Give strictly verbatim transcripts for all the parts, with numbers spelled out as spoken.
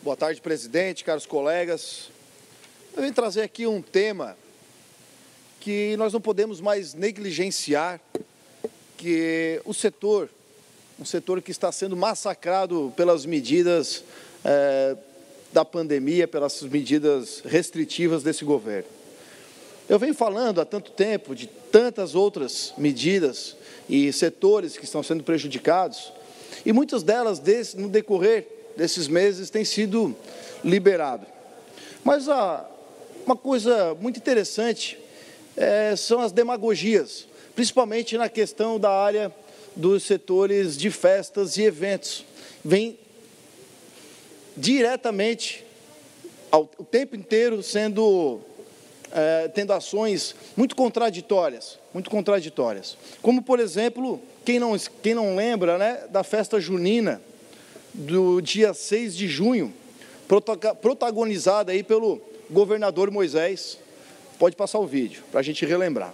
Boa tarde, presidente, caros colegas. Eu venho trazer aqui um tema que nós não podemos mais negligenciar, que o setor, um setor que está sendo massacrado pelas medidas é, da pandemia, pelas medidas restritivas desse governo. Eu venho falando há tanto tempo de tantas outras medidas e setores que estão sendo prejudicados, e muitas delas, desse, no decorrer desses meses, têm sido liberadas. Mas a, uma coisa muito interessante é, são as demagogias, principalmente na questão da área dos setores de festas e eventos. Vem diretamente, ao, o tempo inteiro, sendo, é, tendo ações muito contraditórias, muito contraditórias. Como, por exemplo, quem não, quem não lembra, né, da festa junina, do dia seis de junho, protagonizada aí pelo governador Moisés. Pode passar o vídeo, para a gente relembrar.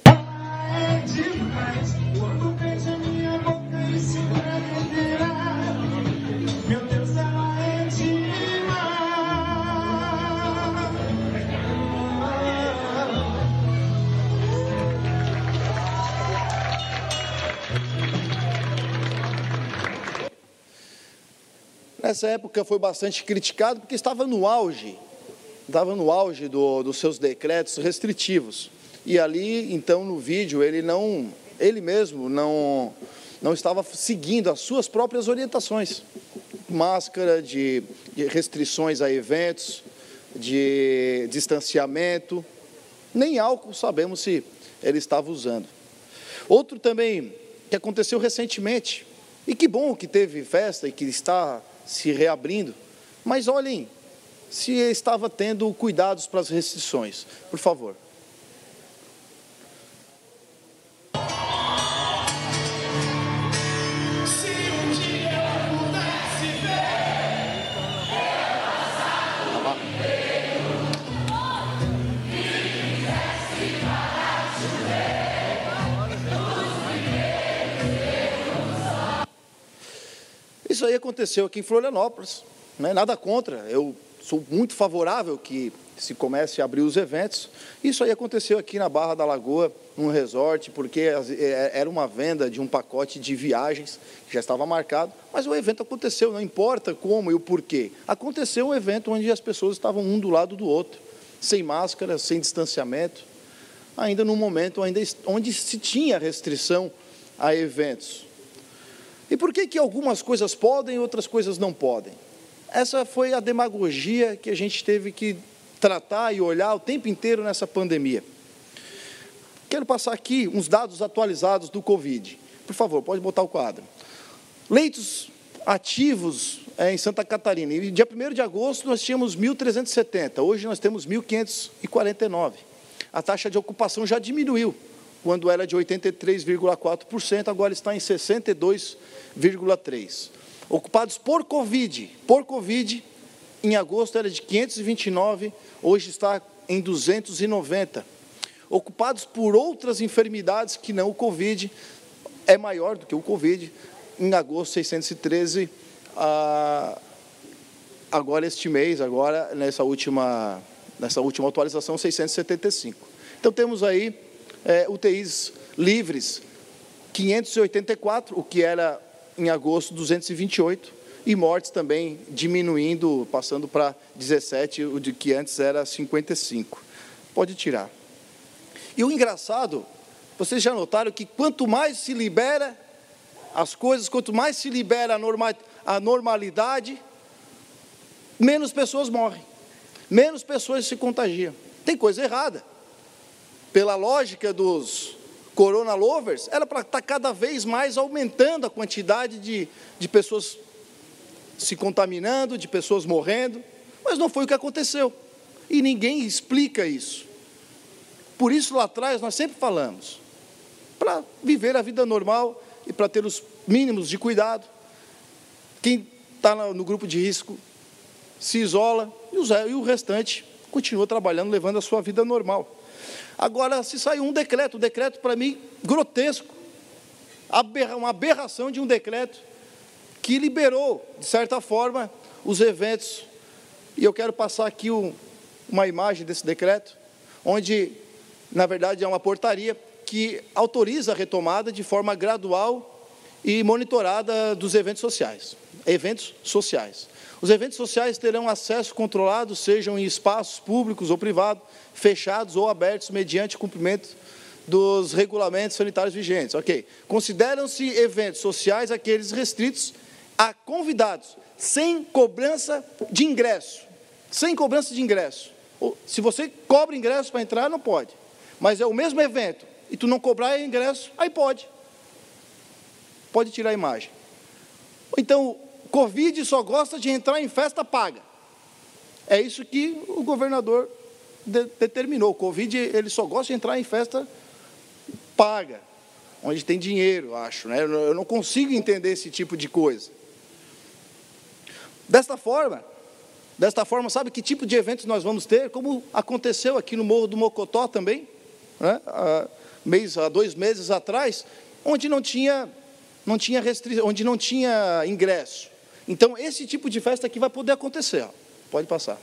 Nessa época foi bastante criticado porque estava no auge, estava no auge do, dos seus decretos restritivos. E ali, então, no vídeo, ele não, ele mesmo não, não estava seguindo as suas próprias orientações. Máscara, de, de restrições a eventos, de distanciamento, nem álcool sabemos se ele estava usando. Outro também que aconteceu recentemente, e que bom que teve festa e que está se reabrindo, mas olhem se estava tendo cuidados para as restrições, por favor. Isso aí aconteceu aqui em Florianópolis, né? Nada contra, eu sou muito favorável que se comece a abrir os eventos. Isso aí aconteceu aqui na Barra da Lagoa, num resort, porque era uma venda de um pacote de viagens que já estava marcado, mas o evento aconteceu, não importa como e o porquê. Aconteceu um evento onde as pessoas estavam um do lado do outro, sem máscara, sem distanciamento, ainda num momento ainda onde se tinha restrição a eventos. E por que que algumas coisas podem e outras coisas não podem? Essa foi a demagogia que a gente teve que tratar e olhar o tempo inteiro nessa pandemia. Quero passar aqui uns dados atualizados do Covid. Por favor, pode botar o quadro. Leitos ativos é, em Santa Catarina. E dia primeiro de agosto nós tínhamos mil trezentos e setenta, hoje nós temos mil quinhentos e quarenta e nove. A taxa de ocupação já diminuiu. Quando era de oitenta e três vírgula quatro por cento, agora está em sessenta e dois vírgula três por cento. Ocupados por Covid, por Covid, em agosto era de quinhentos e vinte e nove, hoje está em duzentos e noventa. Ocupados por outras enfermidades que não o Covid, é maior do que o Covid, em agosto seiscentos e treze, ah, agora este mês, agora nessa última, nessa última atualização, seiscentos e setenta e cinco. Então temos aí É, U T Is livres, quinhentos e oitenta e quatro, o que era em agosto duzentos e vinte e oito, e mortes também diminuindo, passando para dezessete, o de que antes era cinquenta e cinco. Pode tirar. E o engraçado, vocês já notaram que quanto mais se libera as coisas, quanto mais se libera a, norma, a normalidade, menos pessoas morrem, menos pessoas se contagiam. Tem coisa errada. Pela lógica dos corona lovers, era para estar cada vez mais aumentando a quantidade de, de pessoas se contaminando, de pessoas morrendo, mas não foi o que aconteceu. E ninguém explica isso. Por isso, lá atrás, nós sempre falamos, para viver a vida normal e para ter os mínimos de cuidado, quem está no grupo de risco se isola e o restante continua trabalhando, levando a sua vida normal. Agora, se saiu um decreto, um decreto para mim grotesco, uma aberração de um decreto que liberou, de certa forma, os eventos E eu quero passar aqui o, uma imagem desse decreto, onde, na verdade, é uma portaria que autoriza a retomada de forma gradual e monitorada dos eventos sociais. Eventos sociais. Os eventos sociais terão acesso controlado, sejam em espaços públicos ou privados, fechados ou abertos, mediante cumprimento dos regulamentos sanitários vigentes. Ok. Consideram-se eventos sociais aqueles restritos a convidados, sem cobrança de ingresso. Sem cobrança de ingresso. Se você cobra ingresso para entrar, não pode. Mas é o mesmo evento, e tu não cobrar ingresso, aí pode. Pode tirar a imagem. Então, Covid só gosta de entrar em festa paga. É isso que o governador de, determinou. O Covid, ele só gosta de entrar em festa paga, onde tem dinheiro, acho, né? Eu não consigo entender esse tipo de coisa. Desta forma, desta forma, sabe que tipo de eventos nós vamos ter? Como aconteceu aqui no Morro do Mocotó também, né? há, mês, há dois meses atrás, onde não tinha, não tinha restrição, onde não tinha ingresso. Então, esse tipo de festa aqui vai poder acontecer. Ó. Pode passar.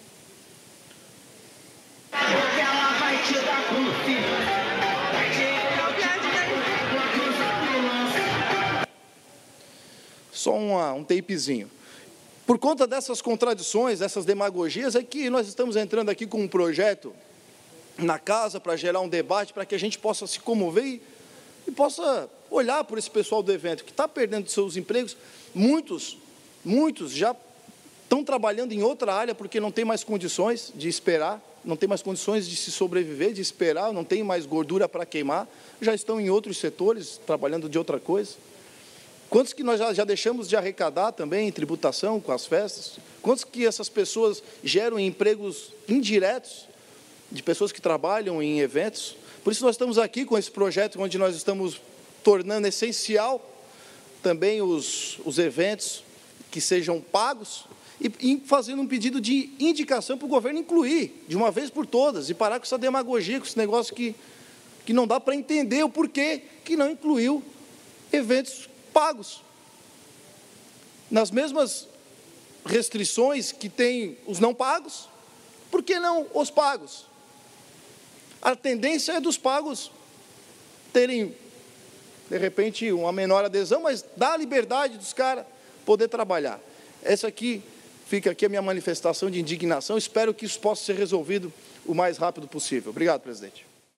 Só uma, um tapezinho. Por conta dessas contradições, dessas demagogias, é que nós estamos entrando aqui com um projeto na casa para gerar um debate, para que a gente possa se comover e, e possa olhar por esse pessoal do evento que está perdendo seus empregos. Muitos, muitos já estão trabalhando em outra área porque não tem mais condições de esperar, não tem mais condições de se sobreviver, de esperar, não tem mais gordura para queimar, já estão em outros setores, trabalhando de outra coisa. Quantos que nós já, já deixamos de arrecadar também em tributação com as festas? Quantos que essas pessoas geram empregos indiretos de pessoas que trabalham em eventos? Por isso nós estamos aqui com esse projeto, onde nós estamos tornando essencial também os, os eventos que sejam pagos e, e fazendo um pedido de indicação para o governo incluir, de uma vez por todas, e parar com essa demagogia, com esse negócio que, que não dá para entender o porquê que não incluiu eventos pagos. Nas mesmas restrições que tem os não pagos, por que não os pagos? A tendência é dos pagos terem, de repente, uma menor adesão, mas dá a liberdade dos caras poder trabalhar. Essa aqui, fica aqui a minha manifestação de indignação. Espero que isso possa ser resolvido o mais rápido possível. Obrigado, presidente.